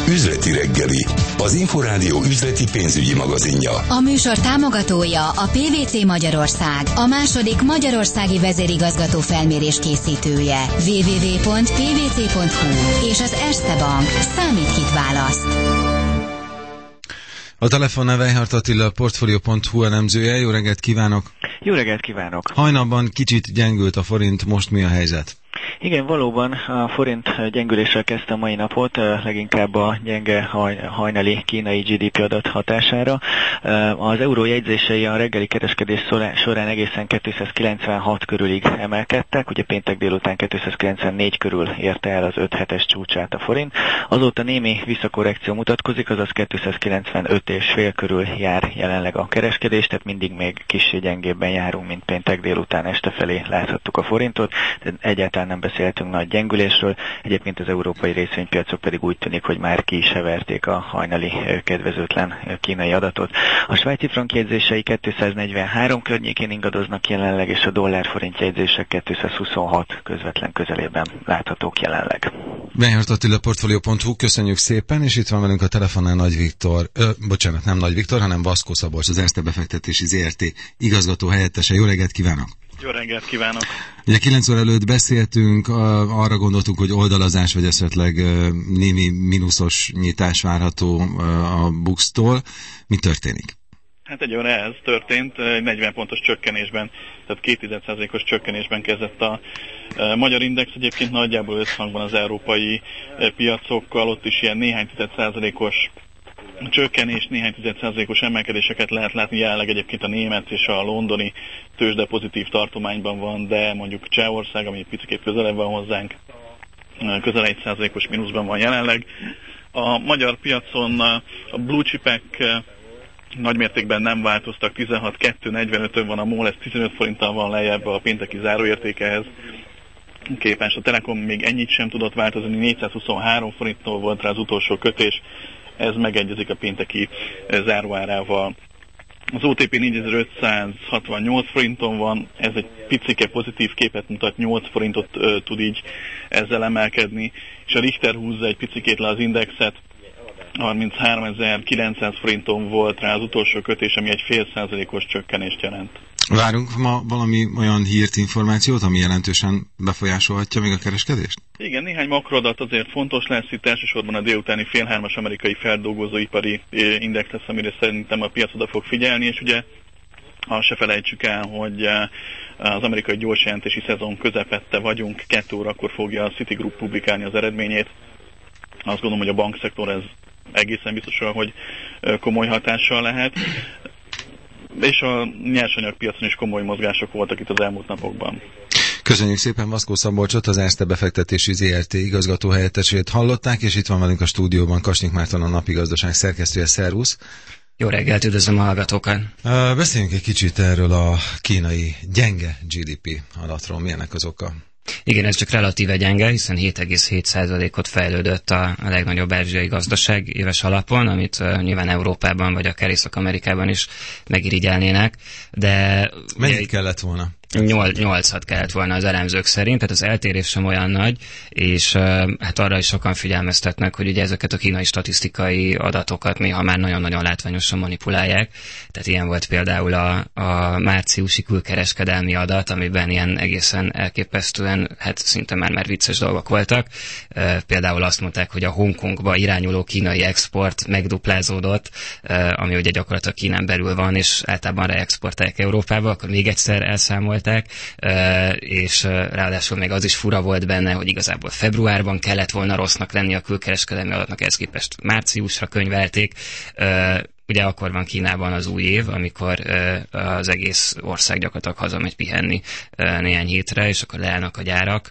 Üzleti reggeli, az Inforádió üzleti pénzügyi magazinja. A műsor támogatója a PwC Magyarország, a második magyarországi vezérigazgató felmérés készítője. www.pwc.hu és az Erste Bank. Számít, kit választ. A telefonnál Weihardt Attila, Portfolio.hu elemzője. Jó reggelt kívánok! Jó reggelt kívánok! Hajnalban kicsit gyengült a forint, most mi a helyzet? Igen, valóban a forint gyengüléssel kezdte a mai napot, leginkább a gyenge hajnali kínai GDP adat hatására. Az euró jegyzései a reggeli kereskedés során egészen 296 körülig emelkedtek, ugye péntek délután 294 körül érte el az 5 hetes csúcsát a forint. Azóta némi visszakorrekció mutatkozik, azaz 295,5 körül jár jelenleg a kereskedés, tehát mindig még kissé gyengébben járunk, mint péntek délután este felé láthattuk a forintot, de egyáltalán nem beszéltünk nagy gyengülésről, egyébként az európai részvénypiacok pedig úgy tűnik, hogy már ki is heverték a hajnali kedvezőtlen kínai adatot. A svájci frank jegyzései 243 környékén ingadoznak jelenleg, és a dollár-forint jegyzések 226 közvetlen közelében láthatók jelenleg. Weihardt Attila, Portfolio.hu, köszönjük szépen, és itt van velünk a telefonán Nagy Viktor, nem Nagy Viktor, hanem Vaszkó Szabolcs, az Erste befektetési ZRT igazgató helyettese. Jó reggelt kívánok! Jó reggelt kívánok! Ugye 9 óra előtt beszéltünk, arra gondoltunk, hogy oldalazás, vagy esetleg némi mínuszos nyitás várható a BUX-tól. Mi történik? Hát egy óra ez történt, 40 pontos csökkenésben, tehát 2,1%-os csökkenésben kezdett a magyar index, egyébként nagyjából összhangban az európai piacokkal, ott is ilyen néhány százalékos csökkenés, néhány százalékos emelkedéseket lehet látni, jelenleg egyébként a német és a londoni tőzsde pozitív tartományban van, de mondjuk Csehország, ami picit közelebb van hozzánk, közel 1%-os mínuszban van jelenleg. A magyar piacon a blue chipek nagymértékben nem változtak, 16,245-ön van a MOL, ez 15 forinttal van lejjebb a pénteki záróértékehez képest. A Telekom még ennyit sem tudott változni, 423 forinttól volt rá az utolsó kötés, ez megegyezik a pénteki záróárával. Az OTP 4568 forinton van, ez egy picike pozitív képet mutat, 8 forintot tud így ezzel emelkedni, és a Richter húzza egy picikét le az indexet, 33.900 forinton volt rá az utolsó kötés, ami egy 0,5%-os csökkenést jelent. Várunk ma valami olyan hírt, információt, ami jelentősen befolyásolhatja még a kereskedést? Igen, néhány makroadat azért fontos lesz, itt elsősorban a délutáni 2:30 amerikai feldolgozóipari index lesz, amire szerintem a piac oda fog figyelni, és ugye azt se felejtsük el, hogy az amerikai gyorsjelentési szezon közepette vagyunk, 2 órakor fogja a Citigroup publikálni az eredményét. Azt gondolom, hogy a bankszektor ez egészen biztosan, hogy komoly hatással lehet. És a nyersanyagpiacon is komoly mozgások voltak itt az elmúlt napokban. Köszönjük szépen Vaszkó Szabolcsot, az Erste befektetési ZRT igazgató helyettesét hallották, és itt van velünk a stúdióban Kasnyik Márton, a Napigazdaság szerkesztője. Szervusz! Jó reggelt, üdvözlöm a hallgatókat! Beszéljünk egy kicsit erről a kínai gyenge GDP adatról, milyenek az oka? Igen, ez csak relatíve gyenge, hiszen 7,7%-ot fejlődött a legnagyobb ázsiai gazdaság éves alapon, amit nyilván Európában vagy akár Észak-Amerikában is megirigyelnének, de... Mennyit kellett volna? 8-at kellett volna az elemzők szerint, tehát az eltérés sem olyan nagy, és hát arra is sokan figyelmeztetnek, hogy ugye ezeket a kínai statisztikai adatokat néha már nagyon-nagyon látványosan manipulálják. Tehát ilyen volt például a márciusi külkereskedelmi adat, amiben ilyen egészen elképesztően, hát szinte már vicces dolgok voltak. Például azt mondták, hogy a Hongkongba irányuló kínai export megduplázódott, ami ugye gyakorlatilag Kínán belül van, és általában reexportálják Európába, akkor még egyszer elszámolt, és ráadásul még az is fura volt benne, hogy igazából februárban kellett volna rossznak lenni a külkereskedelmi adatnak, ehhez képest márciusra könyvelték. Ugye akkor van Kínában az új év, amikor az egész ország gyakorlatilag hazamegy pihenni néhány hétre, és akkor leállnak a gyárak.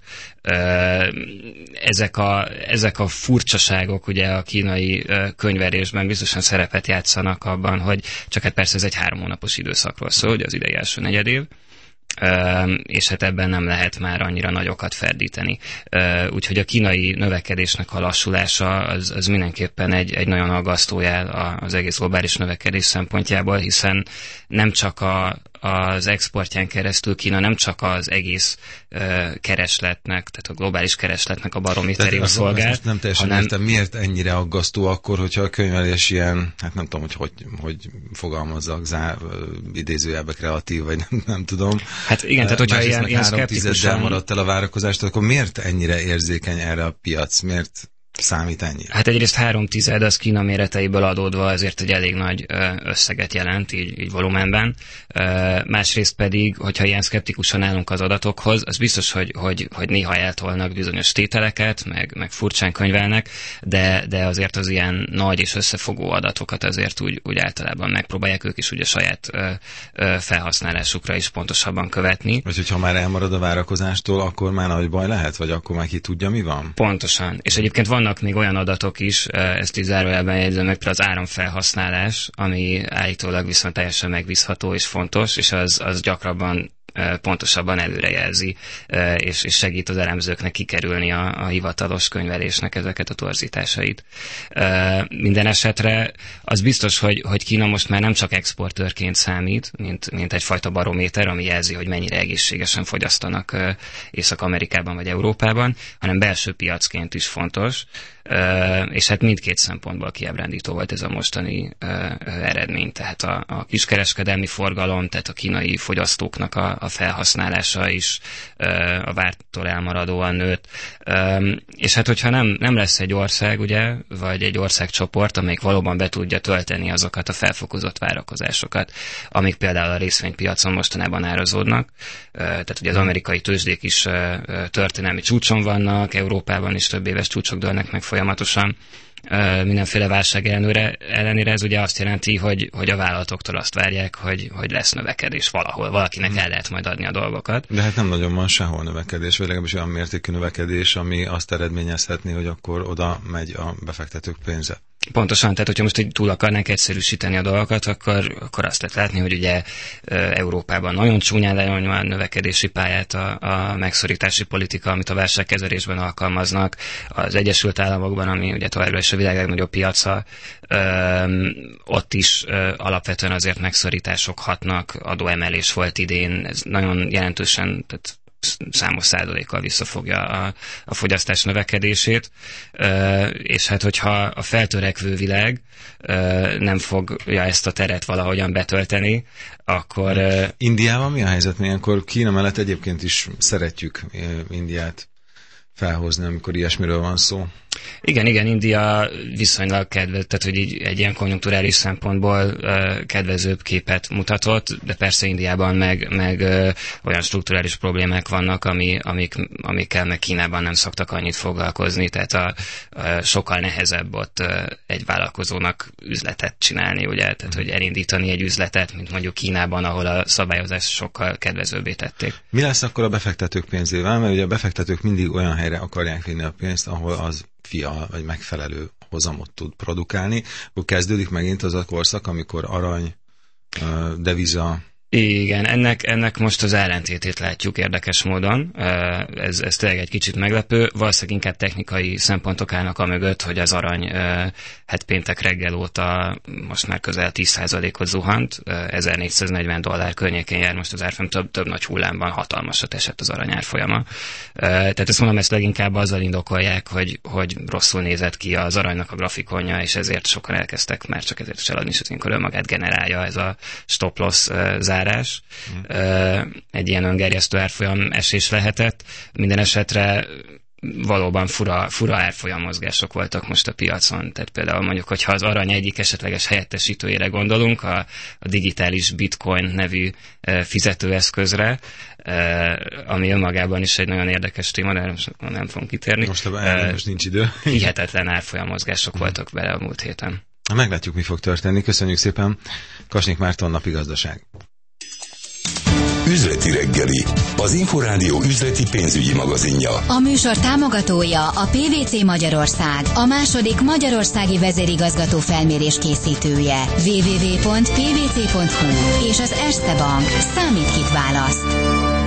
Ezek a furcsaságok ugye a kínai könyvelésben biztosan szerepet játszanak abban, hogy csak hát persze ez egy 3 hónapos időszakról szól, hogy az idei első negyedév, és hát ebben nem lehet már annyira nagyokat ferdíteni. Úgyhogy a kínai növekedésnek a lassulása az mindenképpen egy nagyon aggasztó jel az egész globális növekedés szempontjából, hiszen nem csak az exportján keresztül Kína nem csak az egész keresletnek, tehát a globális keresletnek a barométerével szolgál, nem teljesen értem, miért ennyire aggasztó akkor, hogyha a könyvelés ilyen, hát nem tudom, hogy fogalmazzak, idézőjelbe kreatív, vagy nem tudom. Hát igen, tehát hogyha ilyen szkeptikusan maradt el a várakozást, akkor miért ennyire érzékeny erre a piac? Miért számít ennyire? Hát egyrészt 3/10 az Kína méreteiből adódva azért egy elég nagy összeget jelent, így volumenben. Másrészt pedig, hogyha ilyen szkeptikusan állunk az adatokhoz, az biztos, hogy néha eltolnak bizonyos tételeket, meg furcsán könyvelnek, de azért az ilyen nagy és összefogó adatokat azért úgy általában megpróbálják ők is ugye saját felhasználásukra is pontosabban követni. Vagy hogyha már elmarad a várakozástól, akkor már nagy baj lehet, vagy akkor már ki tudja, mi van? Pontosan. És egyébként vannak még olyan adatok is, ezt így zárójelben jegyzem meg, például az áramfelhasználás, ami állítólag viszont teljesen megbízható és fontos, és az gyakrabban pontosabban előrejelzi, és segít az elemzőknek kikerülni a hivatalos könyvelésnek ezeket a torzításait. Minden esetre az biztos, hogy Kína most már nem csak exportőrként számít, mint egyfajta barométer, ami jelzi, hogy mennyire egészségesen fogyasztanak Észak-Amerikában vagy Európában, hanem belső piacként is fontos, és hát mindkét szempontból kiábrándító volt ez a mostani eredmény. Tehát a kiskereskedelmi forgalom, tehát a kínai fogyasztóknak a felhasználása is a vártól elmaradóan nőtt. És hát hogyha nem lesz egy ország, ugye, vagy egy országcsoport, amelyik valóban be tudja tölteni azokat a felfokozott várakozásokat, amik például a részvénypiacon mostanában árazódnak. Tehát ugye az amerikai tőzsdék is történelmi csúcson vannak, Európában is több éves csúcsok dőlnek meg folyamatosan. Mindenféle válság ellenére ez ugye azt jelenti, hogy a vállalatoktól azt várják, hogy lesz növekedés valahol, valakinek el lehet majd adni a dolgokat. De hát nem nagyon van sehol növekedés, vagy legalábbis olyan mértékű növekedés, ami azt eredményezhetné, hogy akkor oda megy a befektetők pénze. Pontosan, tehát hogyha most így túl akarnánk egyszerűsíteni a dolgokat, akkor azt lehet látni, hogy ugye Európában nagyon csúnyán lenyomja a növekedési pályát a megszorítási politika, amit a válságkezelésben alkalmaznak. Az Egyesült Államokban, ami ugye továbbra is a világ legnagyobb piaca, ott is alapvetően azért megszorítások hatnak, adóemelés volt idén, ez nagyon jelentősen, tehát számos százalékkal visszafogja a fogyasztás növekedését, és hát hogyha a feltörekvő világ nem fogja ezt a teret valahogyan betölteni, akkor... Indiában mi a helyzet? Ilyenkor Kína mellett egyébként is szeretjük Indiát felhozni, amikor ilyesmiről van szó. Igen, India viszonylag kedvező, tehát hogy így egy ilyen konjunkturális szempontból kedvezőbb képet mutatott, de persze Indiában meg olyan strukturális problémák vannak, amikkel meg Kínában nem szoktak annyit foglalkozni, tehát sokkal nehezebb ott egy vállalkozónak üzletet csinálni, ugye, tehát hogy elindítani egy üzletet, mint mondjuk Kínában, ahol a szabályozást sokkal kedvezőbbé tették. Mi lesz akkor a befektetők pénzével? Mert ugye a befektetők mindig olyan helyre akarják vinni a pénzt, ahol az vagy megfelelő hozamot tud produkálni, akkor kezdődik megint az a korszak, amikor arany, deviza... Igen, ennek most az ellentétét látjuk érdekes módon. Ez tényleg egy kicsit meglepő. Valószínűleg inkább technikai szempontok állnak a mögött, hogy az arany hát péntek reggel óta most már közel 10%-ot zuhant. $1440 környékén jár most az árfolyam, több nagy hullámban hatalmasat esett az arany árfolyama. Tehát ezt mondom, ezt leginkább azzal indokolják, hogy rosszul nézett ki az aranynak a grafikonja, és ezért sokan elkezdtek már csak ezért is eladni, és az önmagát generálja ez a stop loss zárás. Egy ilyen öngerjesztő árfolyam esés lehetett. Minden esetre valóban fura árfolyam mozgások voltak most a piacon. Tehát például mondjuk, hogyha az arany egyik esetleges helyettesítőjére gondolunk, a digitális bitcoin nevű fizetőeszközre, ami önmagában is egy nagyon érdekes téma, de nem fogunk kitérni. Most nincs idő. Hihetetlen árfolyam mozgások voltak bele a múlt héten. Meglátjuk, mi fog történni. Köszönjük szépen. Kasnyik Márton, Napi Gazdaság. Üzleti reggeli, az Inforádió üzleti pénzügyi magazinja. A műsor támogatója a PwC Magyarország, a második magyarországi vezérigazgató felmérés készítője. www.pwc.hu és az Erste Bank. Számít, kit választ.